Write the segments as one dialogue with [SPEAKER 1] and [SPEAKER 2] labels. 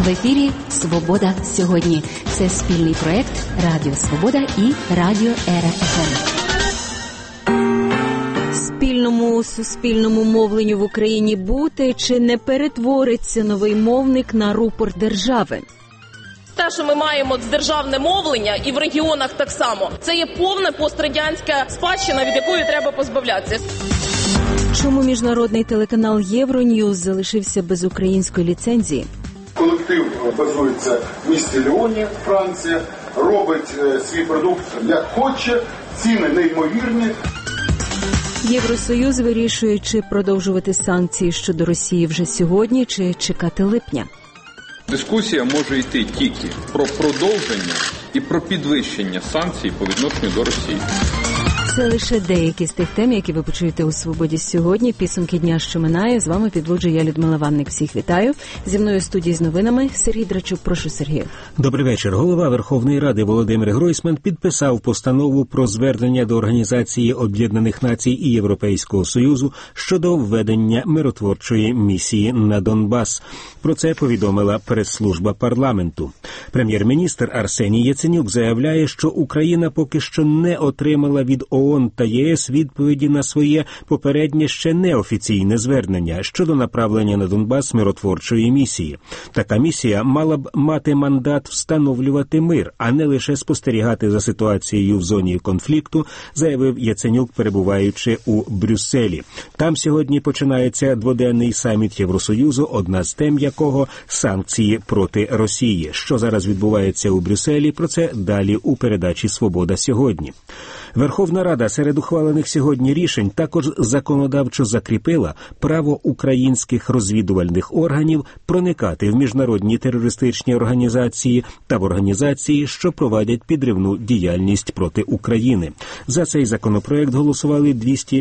[SPEAKER 1] В ефірі «Свобода сьогодні». Це спільний проєкт Радіо Свобода і Радіо РФМ.
[SPEAKER 2] Спільному суспільному мовленню в Україні бути чи не перетвориться новий мовник на рупор держави?
[SPEAKER 3] Те, що ми маємо державне мовлення, і в регіонах так само, це є повна пострадянська спадщина, від якої треба позбавлятися.
[SPEAKER 2] Чому міжнародний телеканал Євроньюз залишився без української ліцензії?
[SPEAKER 4] Колектив базується в місті Ліоні, Франція, робить свій продукт як хоче, ціни неймовірні.
[SPEAKER 2] Євросоюз вирішує, чи продовжувати санкції щодо Росії вже сьогодні, чи чекати липня.
[SPEAKER 5] Дискусія може йти тільки про продовження і про підвищення санкцій по відношенню до Росії.
[SPEAKER 2] Це лише деякі з тих тем, які ви почуєте у «Свободі сьогодні». Підсумки дня, що минає. З вами підводжу я, Людмила Ванник. Всіх вітаю. Зі мною в студії з новинами Сергій Драчук. Прошу, Сергію.
[SPEAKER 6] Добрий вечір. Голова Верховної Ради Володимир Гройсман підписав постанову про звернення до Організації Об'єднаних Націй і Європейського Союзу щодо введення миротворчої місії на Донбас. Про це повідомила прес-служба парламенту. Прем'єр-міністр Арсеній Яценюк заявляє, що Україна поки що не отримала від ООН та ЄС відповіді на своє попереднє ще неофіційне звернення щодо направлення на Донбас миротворчої місії. Така місія мала б мати мандат встановлювати мир, а не лише спостерігати за ситуацією в зоні конфлікту, заявив Яценюк, перебуваючи у Брюсселі. Там сьогодні починається дводенний саміт Євросоюзу, одна з тем якого – санкції проти Росії. Що зараз відбувається у Брюсселі, про це далі у передачі «Свобода сьогодні». Верховна Рада серед ухвалених сьогодні рішень також законодавчо закріпила право українських розвідувальних органів проникати в міжнародні терористичні організації та в організації, що проводять підривну діяльність проти України. За цей законопроект голосували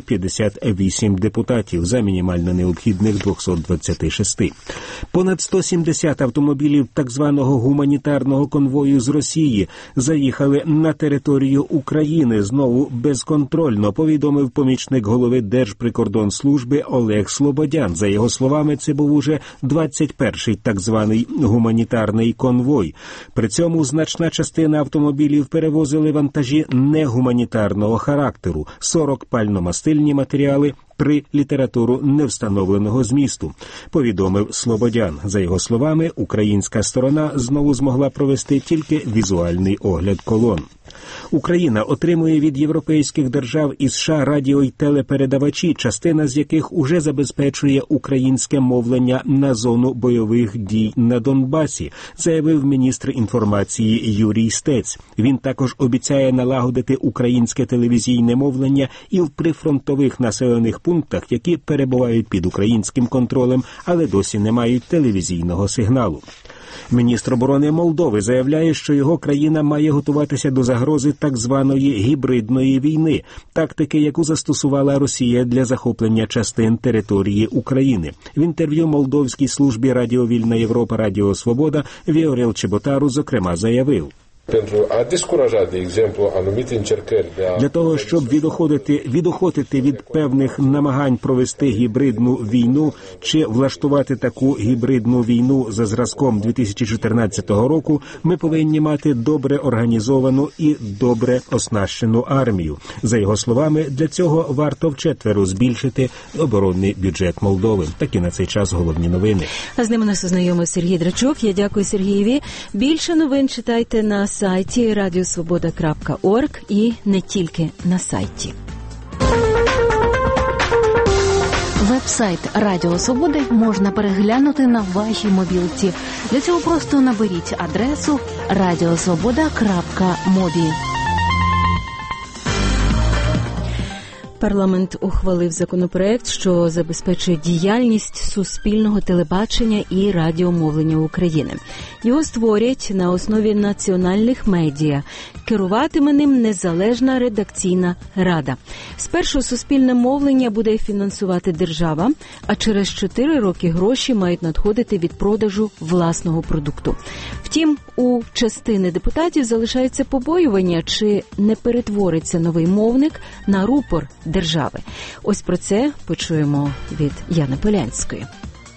[SPEAKER 6] 258 депутатів за мінімально необхідних 226. Понад 170 автомобілів так званого гуманітарного конвою з Росії заїхали на територію України знову безконтрольно, повідомив помічник голови Держприкордонслужби Олег Слободян. За його словами, це був уже 21-й так званий гуманітарний конвой. При цьому значна частина автомобілів перевозили вантажі негуманітарного характеру, 40 пальномастильні матеріали, 3 літературу невстановленого змісту, повідомив Слободян. За його словами, українська сторона знову змогла провести тільки візуальний огляд колон. Україна отримує від європейських держав і США радіо- й телепередавачі, частина з яких уже забезпечує українське мовлення на зону бойових дій на Донбасі, заявив міністр інформації Юрій Стець. Він також обіцяє налагодити українське телевізійне мовлення і в прифронтових населених пунктах, які перебувають під українським контролем, але досі не мають телевізійного сигналу. Міністр оборони Молдови заявляє, що його країна має готуватися до загрози так званої гібридної війни, тактики, яку застосувала Росія для захоплення частин території України. В інтерв'ю молдовській службі Радіо Вільна Європа, Радіо Свобода Віорел Чеботару, зокрема, заявив: для того, щоб відохотити від певних намагань провести гібридну війну чи влаштувати таку гібридну війну за зразком 2014 року, ми повинні мати добре організовану і добре оснащену армію. За його словами, для цього варто вчетверо збільшити оборонний бюджет Молдови. Такі на цей час головні новини.
[SPEAKER 2] А з ними нас ознайомив Сергій Драчук. Я дякую Сергієві. Більше новин читайте на сайті radiosvoboda.org і не тільки на сайті.
[SPEAKER 1] Веб-сайт Радіо Свободи можна переглянути на вашій мобілці. Для цього просто наберіть адресу radiosvoboda.mobi.
[SPEAKER 2] Парламент ухвалив законопроект, що забезпечує діяльність суспільного телебачення і радіомовлення України. Його створять на основі національних медіа. Керуватиме ним незалежна редакційна рада. Спершу суспільне мовлення буде фінансувати держава, а через 4 роки гроші мають надходити від продажу власного продукту. Втім, у частини депутатів залишається побоювання, чи не перетвориться новий мовник на рупор держави. Ось про це почуємо від Яни Полянської.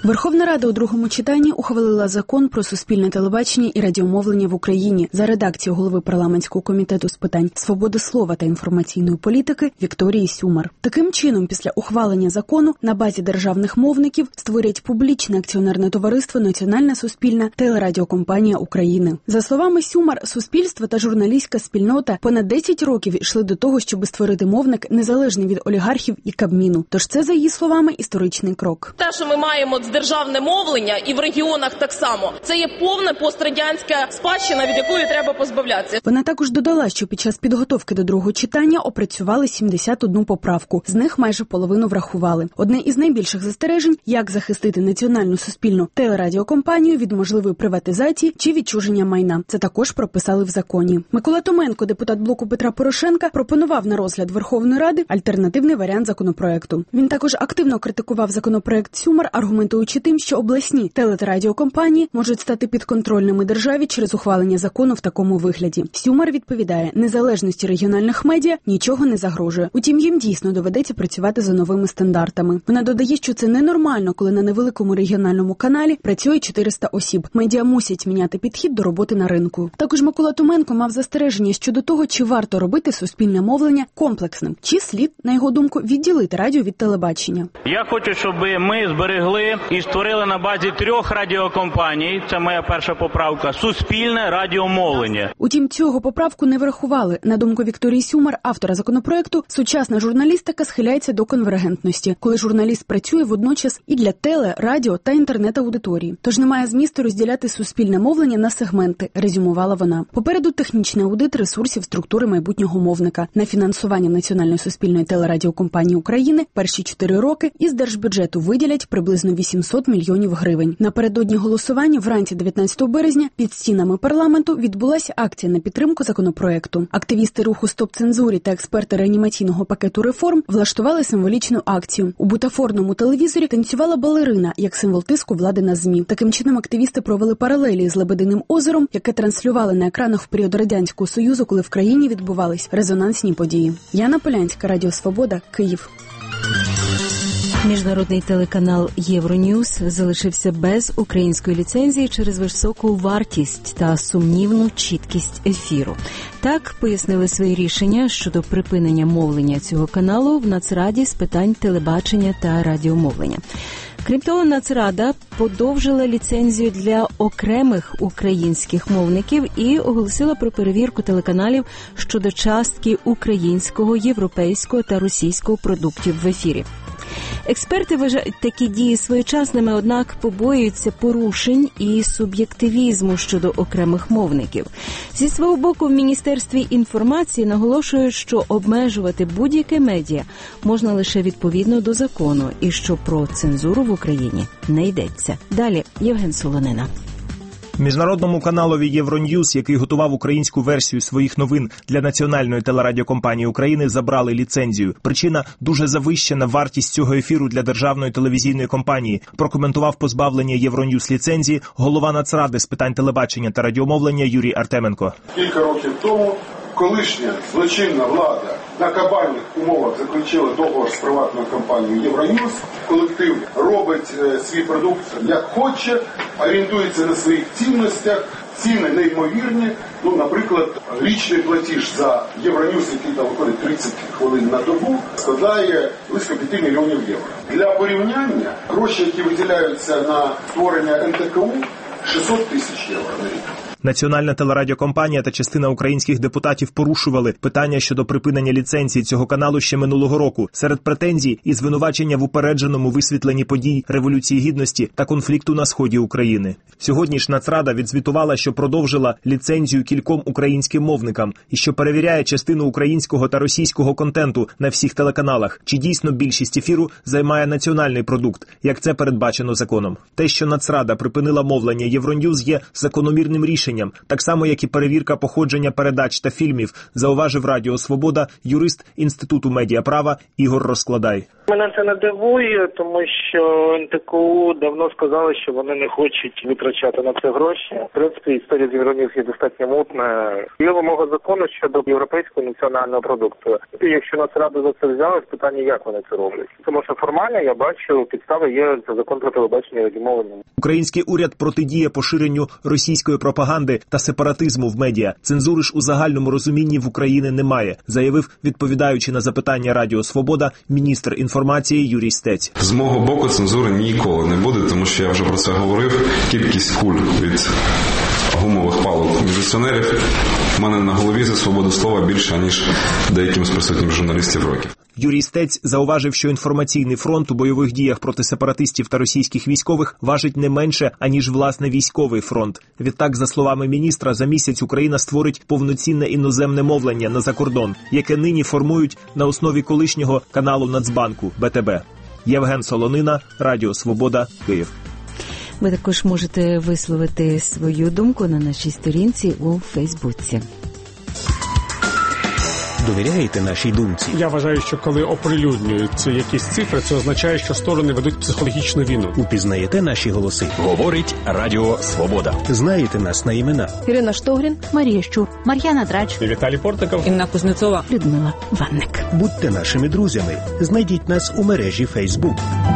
[SPEAKER 7] Верховна Рада у другому читанні ухвалила закон про суспільне телебачення і радіомовлення в Україні за редакцією голови парламентського комітету з питань свободи слова та інформаційної політики Вікторії Сюмар. Таким чином, після ухвалення закону на базі державних мовників створять публічне акціонерне товариство Національна суспільна телерадіокомпанія України. За словами Сюмар, суспільство та журналістська спільнота понад 10 років йшли до того, щоб створити мовник незалежний від олігархів і Кабміну. Тож це, за її словами, історичний крок.
[SPEAKER 3] Те, що ми маємо державне мовлення і в регіонах так само, це є повна пострадянська спадщина, від якої треба позбавлятися.
[SPEAKER 7] Вона також додала, що під час підготовки до другого читання опрацювали 71 поправку. З них майже половину врахували. Одне із найбільших застережень – як захистити Національну суспільну телерадіокомпанію від можливої приватизації чи відчуження майна. Це також прописали в законі. Микола Томенко, депутат блоку Петра Порошенка, пропонував на розгляд Верховної Ради альтернативний варіант законопроекту. Він також активно критикував законопроект Сюмар, аргументуючи тим, що обласні телерадіокомпанії можуть стати підконтрольними державі через ухвалення закону в такому вигляді. Сюмар відповідає, незалежності регіональних медіа нічого не загрожує. Утім, їм дійсно доведеться працювати за новими стандартами. Вона додає, що це ненормально, коли на невеликому регіональному каналі працює 400 осіб. Медіа мусять міняти підхід до роботи на ринку. Також Микола Томенко мав застереження щодо того, чи варто робити суспільне мовлення комплексним, чи слід, на його думку, відділити радіо від телебачення.
[SPEAKER 8] Я хочу, щоб ми зберегли і створили на базі 3 радіокомпаній, це моя перша поправка, суспільне радіомовлення.
[SPEAKER 7] Утім, цього поправку не врахували. На думку Вікторії Сюмар, автора законопроекту, сучасна журналістика схиляється до конвергентності, коли журналіст працює водночас і для теле, радіо та інтернет-аудиторії. Тож немає змісту розділяти суспільне мовлення на сегменти, резюмувала вона. Попереду технічний аудит ресурсів структури майбутнього мовника. На фінансування Національної суспільної телерадіокомпанії України перші 4 роки із держбюджету виділять приблизно 800 мільйонів гривень. Напередодні голосування вранці 19 березня під стінами парламенту відбулася акція на підтримку законопроекту. Активісти руху «Стоп цензурі» та експерти реанімаційного пакету реформ влаштували символічну акцію. У бутафорному телевізорі танцювала балерина, як символ тиску влади на ЗМІ. Таким чином активісти провели паралелі з Лебединим озером, яке транслювали на екранах в період Радянського Союзу, коли в країні відбувались резонансні події. Яна Полянська, Радіо Свобода, Київ.
[SPEAKER 2] Міжнародний телеканал Євроньюз залишився без української ліцензії через високу вартість та сумнівну чіткість ефіру. Так пояснили свої рішення щодо припинення мовлення цього каналу в Нацраді з питань телебачення та радіомовлення. Крім того, Нацрада подовжила ліцензію для окремих українських мовників і оголосила про перевірку телеканалів щодо частки українського, європейського та російського продуктів в ефірі. Експерти вважають такі дії своєчасними, однак побоюються порушень і суб'єктивізму щодо окремих мовників. Зі свого боку, в Міністерстві інформації наголошують, що обмежувати будь-яке медіа можна лише відповідно до закону і що про цензуру в Україні не йдеться. Далі Євген Солонина.
[SPEAKER 9] Міжнародному каналові Євроньюз, який готував українську версію своїх новин для Національної телерадіокомпанії України, забрали ліцензію. Причина – дуже завищена вартість цього ефіру для державної телевізійної компанії. Прокоментував позбавлення Євроньюз ліцензії голова Нацради з питань телебачення та радіомовлення Юрій Артеменко.
[SPEAKER 4] Кілька років тому колишня злочинна влада на кабальних умовах заключила договор з приватною компанією Євроньюз. Колектив робить свій продукт як хоче, орієнтується на своїх цінностях, ціни неймовірні. Наприклад, річний платіж за Євроньюз, який там виходить 30 хвилин на добу, складає близько 5 мільйонів євро. Для порівняння, гроші, які виділяються на створення НТКУ, 600 тисяч євро на рік.
[SPEAKER 9] Національна телерадіокомпанія та частина українських депутатів порушували питання щодо припинення ліцензії цього каналу ще минулого року. Серед претензій і звинувачення в упередженому висвітленні подій Революції Гідності та конфлікту на сході України. Сьогодні ж Нацрада відзвітувала, що продовжила ліцензію кільком українським мовникам і що перевіряє частину українського та російського контенту на всіх телеканалах, чи дійсно більшість ефіру займає національний продукт, як це передбачено законом. Те, що Нацрада припинила мовлення Євроньюз є закономірним рішенням, так само, як і перевірка походження передач та фільмів, зауважив Радіо Свобода юрист Інституту медіаправа Ігор Розкладай.
[SPEAKER 10] Мене це не дивує, тому що НТКУ давно сказали, що вони не хочуть витрачати на це гроші. В принципі, історія з Євроньюз є достатньо мутна. Є вимога закону щодо європейського національного продукту. І якщо Нацрада за це взялась, питання, як вони це роблять. Тому що формально, я бачу, підстави є за закон про телебачення і радіомовлення.
[SPEAKER 9] Український уряд протидіє поширенню російської пропаганди та сепаратизму в медіа. Цензури ж у загальному розумінні в Україні немає, заявив, відповідаючи на запитання Радіо Свобода, міністр інформації Юрій Стець.
[SPEAKER 11] З мого боку цензури ніколи не буде, тому що я вже про це говорив. Кількість куль від гумових палок міліціонерів в мене на голові за свободу слова більше, ніж деяким з присутніх журналістів років.
[SPEAKER 9] Юрій Стець зауважив, що інформаційний фронт у бойових діях проти сепаратистів та російських військових важить не менше, аніж, власне, військовий фронт. Відтак, за словами міністра, за місяць Україна створить повноцінне іноземне мовлення на закордон, яке нині формують на основі колишнього каналу Нацбанку БТБ. Євген Солонина, Радіо Свобода, Київ.
[SPEAKER 2] Ви також можете висловити свою думку на нашій сторінці у Фейсбуці.
[SPEAKER 6] Довіряєте нашій думці?
[SPEAKER 12] Я вважаю, що коли оприлюднюються якісь цифри, це означає, що сторони ведуть психологічну війну.
[SPEAKER 6] Упізнаєте наші голоси?
[SPEAKER 13] Говорить Радіо Свобода.
[SPEAKER 6] Знаєте нас на імена?
[SPEAKER 1] Ірина Штогрін, Марія Щур, Мар'яна Драч,
[SPEAKER 12] Віталій Портников,
[SPEAKER 7] Інна Кузнецова,
[SPEAKER 2] Людмила Ванник.
[SPEAKER 6] Будьте нашими друзями. Знайдіть нас у мережі Facebook.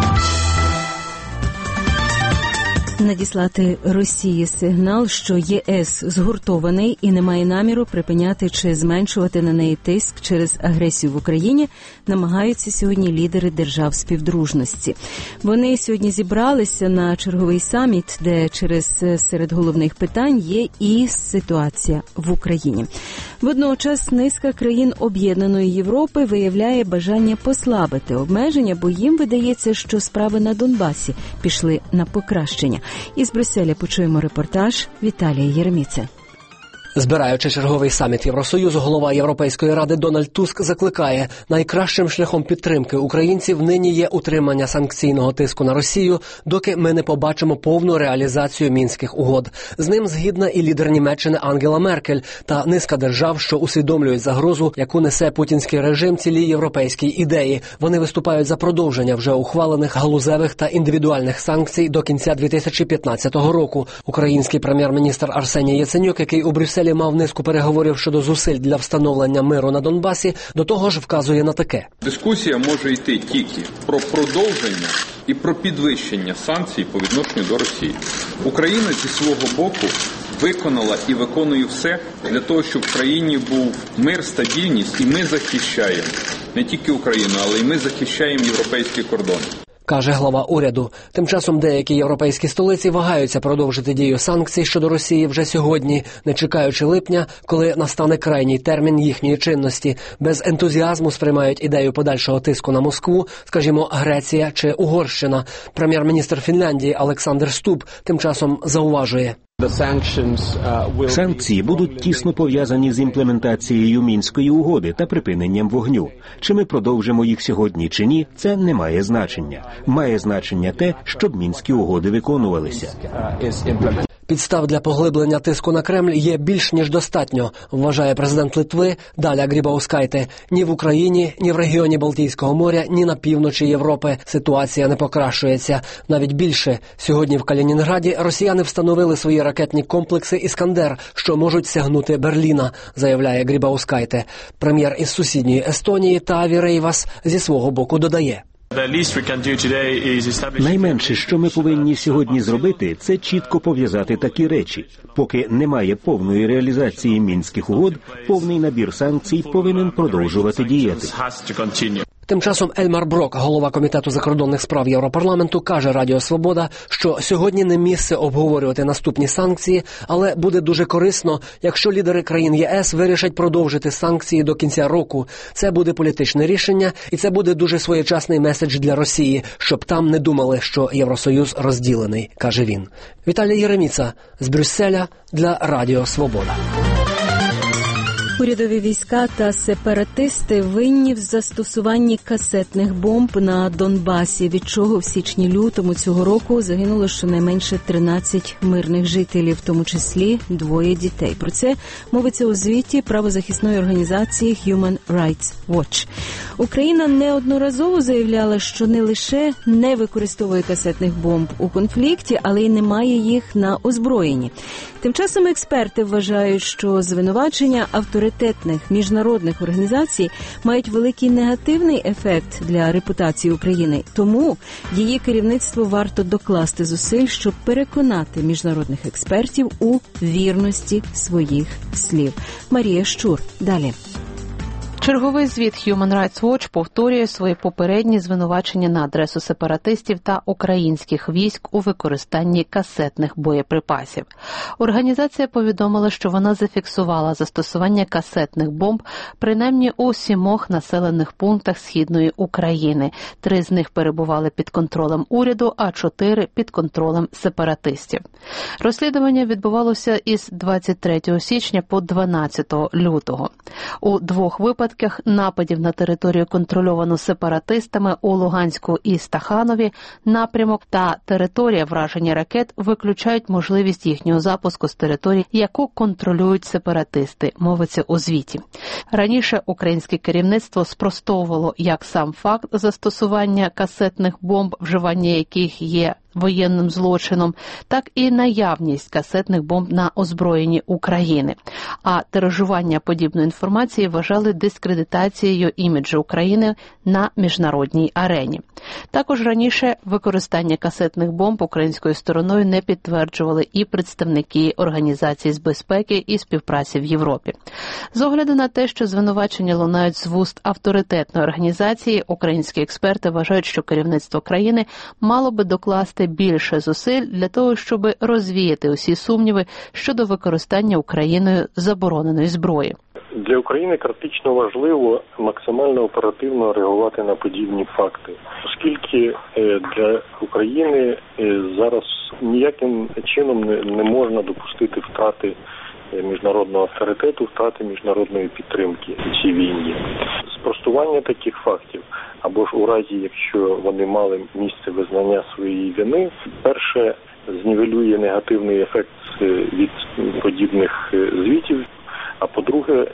[SPEAKER 2] Надіслати Росії сигнал, що ЄС згуртований і не має наміру припиняти чи зменшувати на неї тиск через агресію в Україні, намагаються сьогодні лідери держав співдружності. Вони сьогодні зібралися на черговий саміт, де серед головних питань є і ситуація в Україні. Водночас низка країн Об'єднаної Європи виявляє бажання послабити обмеження, бо їм видається, що справи на Донбасі пішли на покращення. Із Брюсселя почуємо репортаж Віталія Єреміця.
[SPEAKER 14] Збираючи черговий саміт Євросоюзу, голова Європейської ради Дональд Туск закликає, найкращим шляхом підтримки українців нині є утримання санкційного тиску на Росію, доки ми не побачимо повну реалізацію Мінських угод. З ним згідна і лідер Німеччини Ангела Меркель та низка держав, що усвідомлюють загрозу, яку несе путінський режим цілій європейській ідеї. Вони виступають за продовження вже ухвалених галузевих та індивідуальних санкцій до кінця 2015 року. Український прем'єр-міністр Арсеній Яценюк, який у Брюсселі мав низку переговорів щодо зусиль для встановлення миру на Донбасі, до того ж вказує на таке.
[SPEAKER 5] Дискусія може йти тільки про продовження і про підвищення санкцій по відношенню до Росії. Україна зі свого боку виконала і виконує все для того, щоб в країні був мир, стабільність, і ми захищаємо не тільки Україну, але й ми захищаємо європейські кордони.
[SPEAKER 14] Каже глава уряду. Тим часом деякі європейські столиці вагаються продовжити дію санкцій щодо Росії вже сьогодні, не чекаючи липня, коли настане крайній термін їхньої чинності. Без ентузіазму сприймають ідею подальшого тиску на Москву, скажімо, Греція чи Угорщина. Прем'єр-міністр Фінляндії Олександр Стуб тим часом зауважує.
[SPEAKER 6] Санкції будуть тісно пов'язані з імплементацією Мінської угоди та припиненням вогню. Чи ми продовжимо їх сьогодні чи ні, це не має значення. Має значення те, щоб Мінські угоди виконувалися.
[SPEAKER 14] Підстав для поглиблення тиску на Кремль є більш ніж достатньо, вважає президент Литви Даля Грібаускайте. Ні в Україні, ні в регіоні Балтійського моря, ні на півночі Європи ситуація не покращується. Навіть більше. Сьогодні в Калінінграді росіяни встановили свої ракетні комплекси «Іскандер», що можуть сягнути Берліна, заявляє Грібаускайте. Прем'єр із сусідньої Естонії Таави Рейвас зі свого боку додає.
[SPEAKER 6] Найменше, що ми повинні сьогодні зробити, це чітко пов'язати такі речі. Поки немає повної реалізації Мінських угод, повний набір санкцій повинен продовжувати діяти.
[SPEAKER 14] Тим часом Ельмар Брок, голова Комітету закордонних справ Європарламенту, каже Радіо Свобода, що сьогодні не місце обговорювати наступні санкції, але буде дуже корисно, якщо лідери країн ЄС вирішать продовжити санкції до кінця року. Це буде політичне рішення, і це буде дуже своєчасний меседж для Росії, щоб там не думали, що Євросоюз розділений, каже він. Віталій Єреміца з Брюсселя для Радіо Свобода.
[SPEAKER 2] Урядові війська та сепаратисти винні в застосуванні касетних бомб на Донбасі, від чого в січні-лютому цього року загинуло щонайменше 13 мирних жителів, в тому числі 2 дітей. Про це мовиться у звіті правозахисної організації Human Rights Watch. Україна неодноразово заявляла, що не лише не використовує касетних бомб у конфлікті, але й не має їх на озброєнні. Тим часом експерти вважають, що звинувачення авторитетних міжнародних організацій мають великий негативний ефект для репутації України. Тому її керівництво варто докласти зусиль, щоб переконати міжнародних експертів у вірності своїх слів. Марія Щур. Далі.
[SPEAKER 15] Черговий звіт Human Rights Watch повторює свої попередні звинувачення на адресу сепаратистів та українських військ у використанні касетних боєприпасів. Організація повідомила, що вона зафіксувала застосування касетних бомб принаймні у 7 населених пунктах Східної України. 3 з них перебували під контролем уряду, а 4 – під контролем сепаратистів. Розслідування відбувалося із 23 січня по 12 лютого. У 2 випадках нападів на територію, контрольовану сепаратистами у Луганську і Стаханові, напрямок та територія враження ракет виключають можливість їхнього запуску з території, яку контролюють сепаратисти, мовиться у звіті. Раніше українське керівництво спростовувало як сам факт застосування касетних бомб, вживання яких є воєнним злочином, так і наявність касетних бомб на озброєнні України. А тиражування подібної інформації вважали дискредитацією іміджу України на міжнародній арені. Також раніше використання касетних бомб українською стороною не підтверджували і представники Організації з безпеки і співпраці в Європі. З огляду на те, що звинувачення лунають з вуст авторитетної організації, українські експерти вважають, що керівництво країни мало би докласти більше зусиль для того, щоб розвіяти усі сумніви щодо використання Україною забороненої зброї.
[SPEAKER 16] Для України критично важливо максимально оперативно реагувати на подібні факти, оскільки для України зараз ніяким чином не можна допустити втрати міжнародного авторитету, втрати міжнародної підтримки у цій війні. Спростування таких фактів, або ж у разі, якщо вони мали місце визнання своєї вини, перше, знівелює негативний ефект від подібних звітів, а по-друге,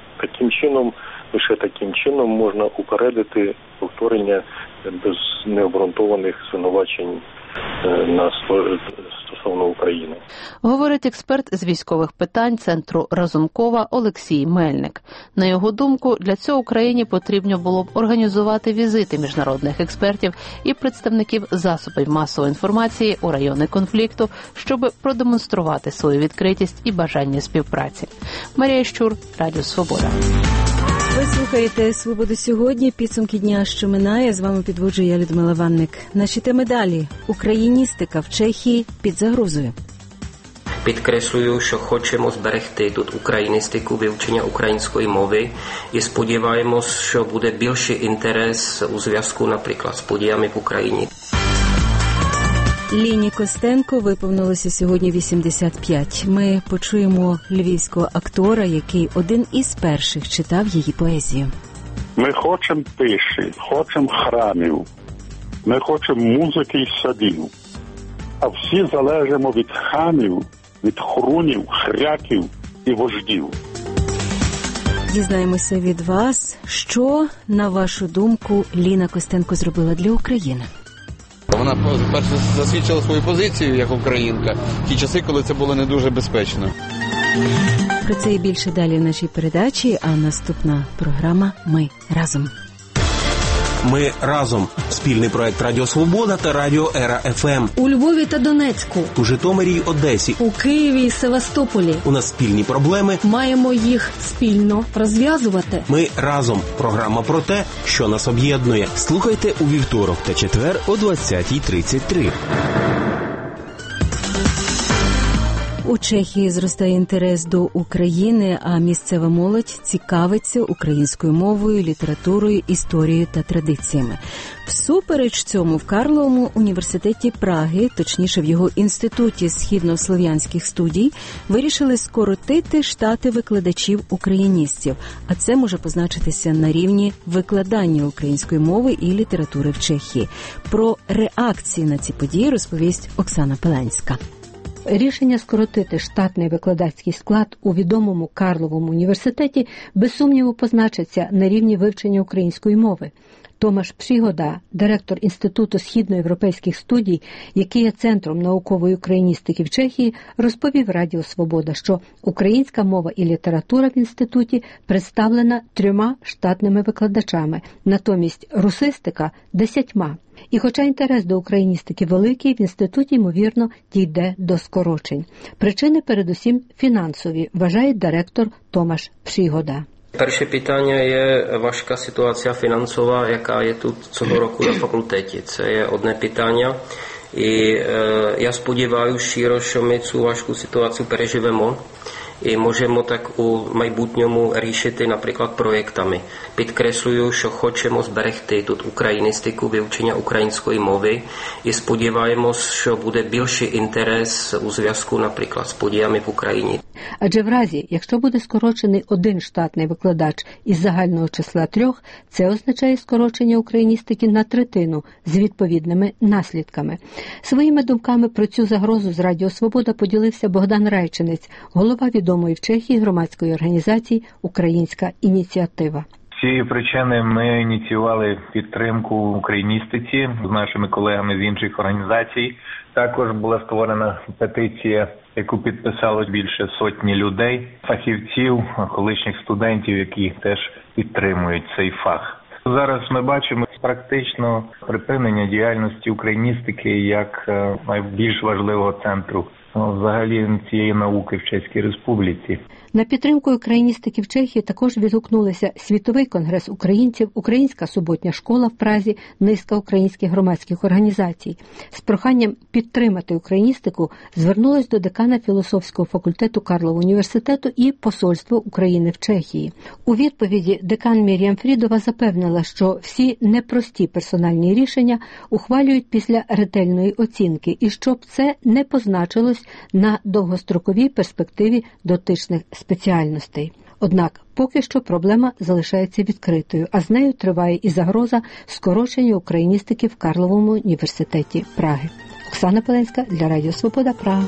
[SPEAKER 16] лише таким чином можна упередити повторення без необґрунтованих звинувачень стосовно України.
[SPEAKER 15] Говорить експерт з військових питань Центру Разумкова Олексій Мельник. На його думку, для цього Україні потрібно було б організувати візити міжнародних експертів і представників засобів масової інформації у райони конфлікту, щоб продемонструвати свою відкритість і бажання співпраці. Марія Щур, Радіо Свобода.
[SPEAKER 2] Ви слухаєте «Свободу сьогодні», підсумки дня, що минає. З вами підводжу я, Людмила Ванник. Наші теми далі. Україністика в Чехії під загрозою.
[SPEAKER 17] Підкреслюю, що хочемо зберегти тут україністику, вивчення української мови і сподіваємось, що буде більший інтерес у зв'язку, наприклад, з подіями в Україні.
[SPEAKER 2] Ліні Костенко виповнилося сьогодні 85. Ми почуємо львівського актора, який один із перших читав її поезію.
[SPEAKER 18] Ми хочемо тиші, хочемо храмів, ми хочемо музики і садів, а всі залежимо від хамів, від хрунів, хряків і вождів.
[SPEAKER 2] Дізнаємося від вас, що, на вашу думку, Ліна Костенко зробила для України.
[SPEAKER 19] Вона, перше, засвідчила свою позицію як українка в ті часи, коли це було не дуже безпечно.
[SPEAKER 2] Про це і більше далі в нашій передачі, а наступна програма «Ми разом».
[SPEAKER 20] Ми разом. Спільний проект Радіо Свобода та Радіо Ера ФМ.
[SPEAKER 21] У Львові та Донецьку.
[SPEAKER 20] У Житомирі й Одесі.
[SPEAKER 21] У Києві і Севастополі.
[SPEAKER 20] У нас спільні проблеми.
[SPEAKER 21] Маємо їх спільно розв'язувати.
[SPEAKER 20] Ми разом. Програма про те, що нас об'єднує.
[SPEAKER 13] Слухайте у вівторок та четвер о 20:33.
[SPEAKER 2] У Чехії зростає інтерес до України, а місцева молодь цікавиться українською мовою, літературою, історією та традиціями. Всупереч цьому в Карловому університеті Праги, точніше в його інституті східнослов'янських студій, вирішили скоротити штати викладачів-україністів, а це може позначитися на рівні викладання української мови і літератури в Чехії. Про реакції на ці події розповість Оксана Пеленська.
[SPEAKER 3] Рішення скоротити штатний викладацький склад у відомому Карловому університеті без сумніву позначиться на рівні вивчення української мови. Томаш Пригода, директор Інституту східноєвропейських студій, який є центром наукової україністики в Чехії, розповів Радіо Свобода, що українська мова і література в інституті представлена 3 штатними викладачами, натомість русистика – 10. І хоча інтерес до україністики великий, в інституті, ймовірно, дійде до скорочень. Причини передусім фінансові, вважає директор Томаш Пригода.
[SPEAKER 17] Перше питання є важка ситуація фінансова, яка є тут цього року на факультеті. Це є одне питання. І я сподіваюся щиро, що ми цю важку ситуацію переживемо. І можемо так у майбутньому рішити, наприклад, проєктами. Підкреслюю, що хочемо зберегти тут україністику, вивчення української мови і сподіваємось, що буде більший інтерес у зв'язку, наприклад, з подіями в Україні.
[SPEAKER 3] Адже в разі, якщо буде скорочений 1 штатний викладач із загального числа 3, це означає скорочення україністики на 1/3 з відповідними наслідками. Своїми думками про цю загрозу з Радіо Свобода поділився Богдан Райчинець, голова відомої в Чехії громадської організації «Українська ініціатива».
[SPEAKER 22] З цієї причини ми ініціювали підтримку україністиці з нашими колегами з інших організацій. Також була створена петиція, яку підписало більше 100 людей, фахівців, колишніх студентів, які теж підтримують цей фах. Зараз ми бачимо практично припинення діяльності україністики як найбільш важливого центру взагалі цієї науки в Чеській Республіці.
[SPEAKER 3] На підтримку україністики в Чехії також відгукнулися Світовий конгрес українців, Українська суботня школа в Празі, низка українських громадських організацій. З проханням підтримати україністику звернулось до декана філософського факультету Карлового університету і Посольство України в Чехії. У відповіді декан Мір'ям Фрідова запевнила, що всі непрості персональні рішення ухвалюють після ретельної оцінки і щоб це не позначилось на довгостроковій перспективі дотичних спеціальностей. Однак поки що проблема залишається відкритою, а з нею триває і загроза скорочення україністики в Карловому університеті Праги. Оксана Пеленська для Радіо Свобода, Прага.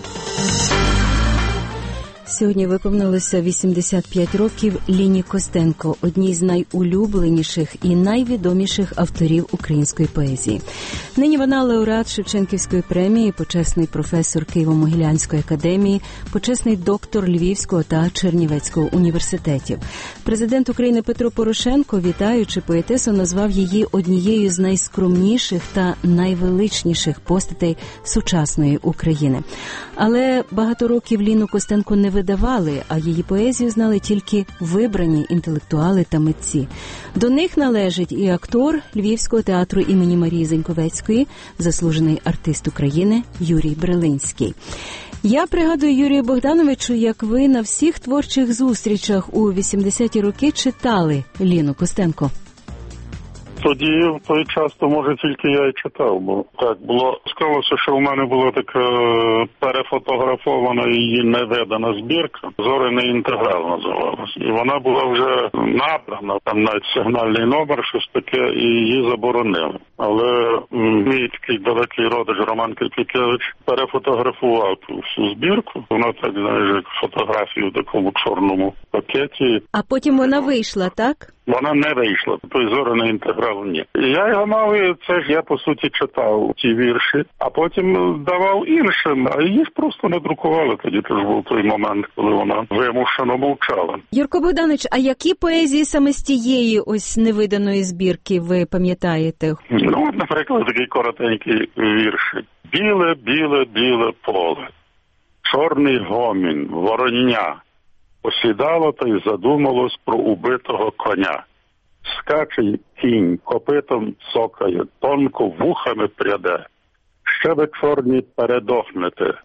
[SPEAKER 2] Сьогодні виповнилося 85 років Ліні Костенко, одній з найулюбленіших і найвідоміших авторів української поезії. Нині вона лауреат Шевченківської премії, почесний професор Києво-Могилянської академії, почесний доктор Львівського та Чернівецького університетів. Президент України Петро Порошенко, вітаючи поетесу, назвав її однією з найскромніших та найвеличніших постатей сучасної України. Але багато років Ліну Костенко не видавали, а її поезію знали тільки вибрані інтелектуали та митці. До них належить і актор Львівського театру імені Марії Заньковецької, заслужений артист України Юрій Брелинський. Я пригадую, Юрію Богдановичу, як ви на всіх творчих зустрічах у 80-ті роки читали Ліну Костенко.
[SPEAKER 18] Тоді, в той час, то, може, тільки я і читав, бо так було. Склалося, що в мене була така перефотографована її невидана збірка, «Зоряний інтеграл» називалась. І вона була вже набрана, там навіть сигнальний номер, щось таке, і її заборонили. Але мій такий далекий родич Роман Кирпікевич перефотографував ту всю збірку. Вона так, знаєш, як фотографію в такому чорному пакеті.
[SPEAKER 2] А потім вона вийшла, так?
[SPEAKER 18] Вона не вийшла, той «Зоряний інтеграл» ні. І я його мав, і це ж я, по суті, читав ті вірші, а потім давав іншим, а її ж просто не друкували. Тоді теж був той момент, коли вона вимушено мовчала.
[SPEAKER 2] Юрко Богданович, а які поезії саме з тієї ось невиданої збірки ви пам'ятаєте?
[SPEAKER 18] Ну, от, наприклад, такий коротенький вірш. Біле, біле, біле поле, чорний гомін, вороння, посідало та й задумалось про убитого коня. Скаче кінь, копитом цокає, тонко вухами пряде. Ще ви, чорні, передохнете,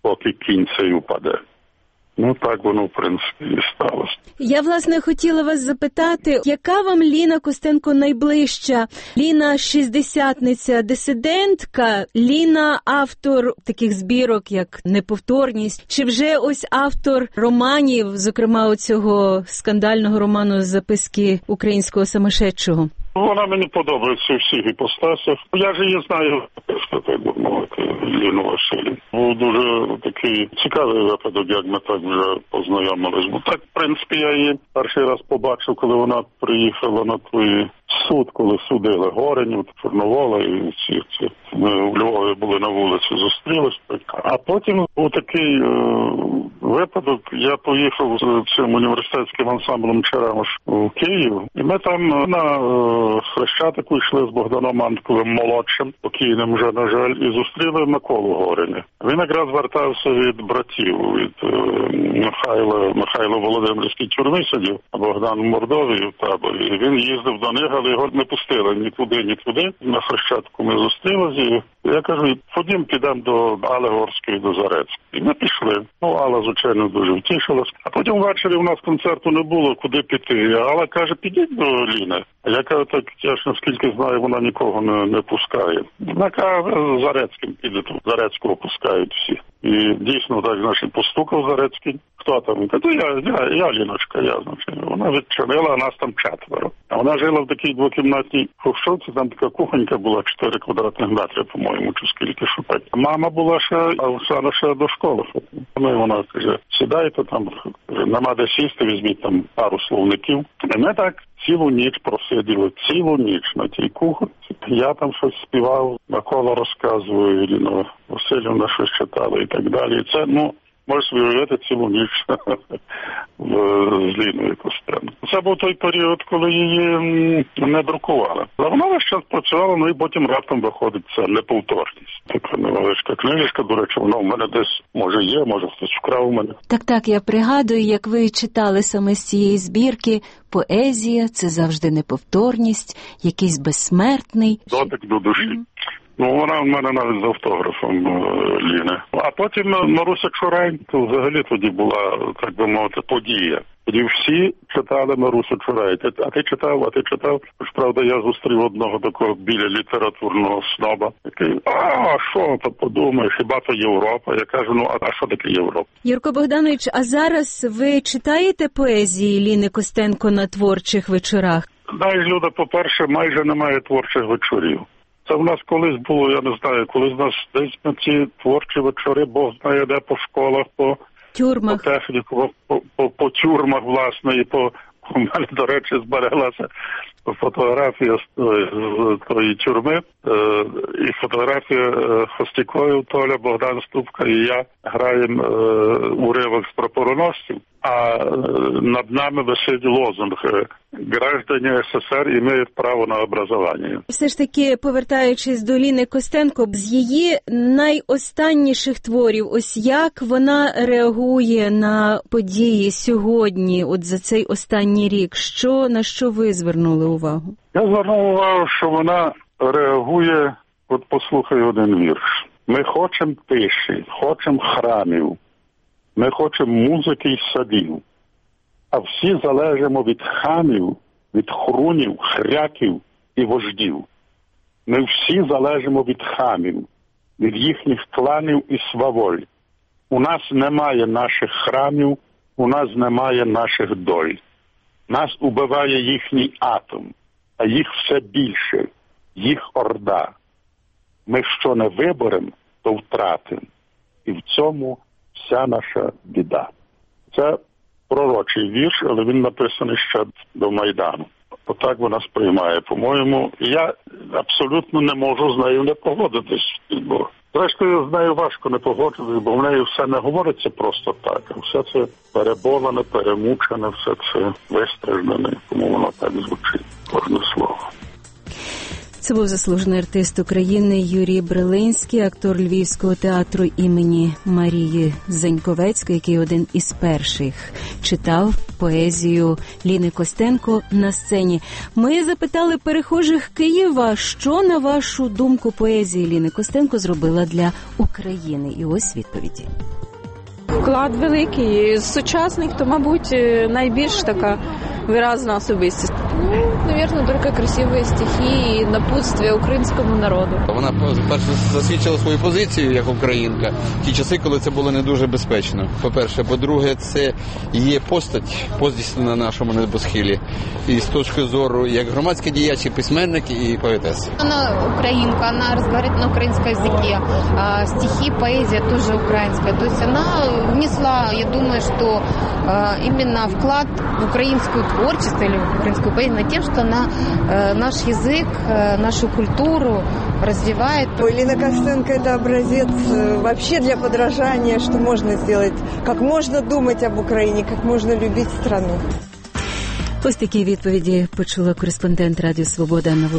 [SPEAKER 18] поки кінь цей упаде. Ну, так воно, в принципі, і сталося.
[SPEAKER 2] Я, власне, хотіла вас запитати, яка вам Ліна Костенко найближча? Ліна шістдесятниця, дисидентка, Ліна автор таких збірок, як «Неповторність», чи вже ось автор романів, зокрема оцього скандального роману «Записки українського самошедшого»?
[SPEAKER 18] Вона мені подобається у всіх іпостасях. Я ж її знаю, так би мовити, Ліну Василівну. Був дуже такий цікавий випадок, як ми так вже познайомились. Бо так, в принципі, я її перший раз побачив, коли вона приїхала на той суд, коли судили Горенів, Чорновола і всіх цих. Ми у Львові були на вулиці, зустрілись. А потім був такий випадок, я поїхав з цим університетським ансамблем «Черемош» у Київ, і ми там на Хрещатику йшли з Богданом Антковим молодшим, покійним вже, на жаль, і зустріли Миколу Гореня. Він якраз вертався від братів, від Михайло Володимирській тюрмі сидів, а Богдан в Мордові в таборі. І він їздив до них, але його не пустили ні туди, ні туди. На Хрещатику ми зустрілися, і я кажу, ходім, підемо до Алли Горської, до Зарецької. І ми пішли. Ну, Алла, звичайно, дуже втішилась. А потім ввечері у нас концерту не було, куди піти. Алла каже, підіть до Ліни. А я кажу, так, я ж наскільки знаю, вона нікого не пускає. Вона каже, Зарецьким піде, Зарецького пускають всі. І дійсно, так, значить, постукав Зарецький. Хто там? Він каже, я Ліночка, значить. Вона відчинила, а нас там 4. А вона жила в такій двокімнатній хрущовці, там така кухонька була, 4 квадратних метри, по-моєму, чи скільки шукати. Мама була ще, а Оксана ще до школи. Ну, і вона каже, сідайте там, нема де сісти, візьміть там пару словників. І ми так цілу ніч просиділи, цілу ніч на тій кухонці. Я там щось співав, Микола розказує, Ліна Василівна щось читала і так далі. І це, можеш уявити цілу ніч з Ліною Костенко. Це був той період, коли її не друкували. Але вона весь час працювала, і потім раптом виходить це «Неповторність». Така невеличка книжечка, до речі, вона в мене десь, може є, може хтось вкрав у мене.
[SPEAKER 2] Так, я пригадую, як ви читали саме з цієї збірки «Поезія – це завжди неповторність, якийсь безсмертний».
[SPEAKER 18] Дотик до душі. Вона в мене навіть з автографом Ліни. А потім Маруся Чурай, то взагалі тоді була, так би мовити, подія. Тоді всі читали Марусю Чурай. А ти читав? Тож, правда, я зустрів одного такого біля літературного сноба, який, що то подумаєш, хіба то Європа? Я кажу, а що таке Європа?
[SPEAKER 2] Юрко Богданович, а зараз ви читаєте поезії Ліни Костенко на творчих вечорах?
[SPEAKER 18] Знаєш, Люда, по-перше, майже немає творчих вечорів. Це в нас колись було, я не знаю, колись в нас десь на ці творчі вечори, Бог знає де, по школах, по тюрмах, по техніку, по тюрмах, власне, і у мене, до речі, збереглася фотографія з тої тюрми, і фотографія Хостякою, Толя, Богдан Ступка і я граємо уривок з прапороносців, а над нами висить лозунг «Граждані СССР имеют право на образование».
[SPEAKER 2] Все ж таки, повертаючись до Ліни Костенко, з її найостанніших творів, ось як вона реагує на події сьогодні, от за цей останній рік? На що ви звернули увагу?
[SPEAKER 18] Я звернув увагу, що вона реагує, от послухай один вірш. Ми хочемо тиші, хочемо храмів, ми хочемо музики й садів, а всі залежимо від хамів, від хрунів, хряків і вождів. Ми всі залежимо від хамів, від їхніх кланів і сваволь. У нас немає наших храмів, у нас немає наших доль. Нас убиває їхній атом, а їх все більше, їх орда. Ми що не виборемо, то втратимо. І в цьому вся наша біда. Це пророчий вірш, але він написаний ще до Майдану. Отак вона сприймає, по-моєму. Я абсолютно не можу з нею не погодитись. Зрештою, з нею важко не погодитись, бо в неї все не говориться просто так. Все це переболене, перемучене, все це вистраждане, тому воно так звучить, кожне слово.
[SPEAKER 2] Це був заслужений артист України Юрій Брелинський, актор Львівського театру імені Марії Заньковецької, який один із перших читав поезію Ліни Костенко на сцені. Ми запитали перехожих Києва, що, на вашу думку, поезія Ліни Костенко зробила для України. І ось відповіді.
[SPEAKER 4] Вклад великий. З сучасних, то, мабуть, найбільш така виразна особистість.
[SPEAKER 8] Наверное, только красивые стихи и напутствие українському народу.
[SPEAKER 19] Вона, по-перше, засвідчила свою позицію як українка в ті часи, коли це було не дуже безпечно. По-перше. По-друге, це є постать на нашому небосхилі. І з точки зору як громадський діяч, і письменник, і поетеса.
[SPEAKER 8] Она украинка, она разговаривает на украинском языке. Стихи, поэзия тоже украинская. То есть она внесла, я думаю, что именно вклад в украинскую творчество или в украинскую поэзию тем, что она наш язык, нашу культуру развивает.
[SPEAKER 23] Лина Костенко – это образец вообще для подражания, что можно сделать, как можно думать об Украине, как можно любить страну.
[SPEAKER 2] Ось такі відповіді почула кореспондент Радіо Свобода на